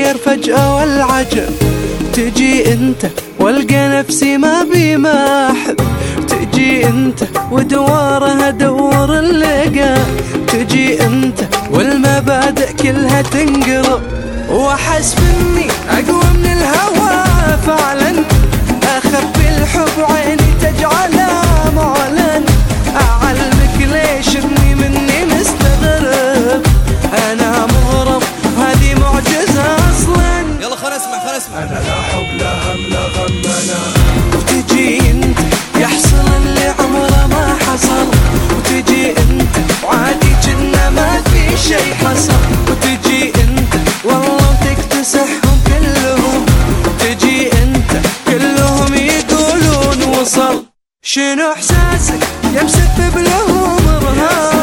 يتغير فجأة والعجب. تجي انت والقى نفسي ما بي ما احب، تجي انت ودوارها دور اللقا، تجي انت والمبادئ كلها تنقلب، واحس اني اقوى من الهوى فعلا، اخبي الحب عيني تجعله معلن، اعلمك ليش اني مني مستغرب، انا مغرم هذه معجزة اصلا. يلا خلنا نسمع خلنا نسمع. انا لا حب لا هم لا غم انا، وتجي انت يحصل اللي عمره ما حصل، وتجي انت وعادي كنا ما في شي حصل، وتجي انت والله وتكتسحهم كلهم، تجي انت كلهم يقولون وصل. شنو احساسك يا مسبب لهم ارهاب؟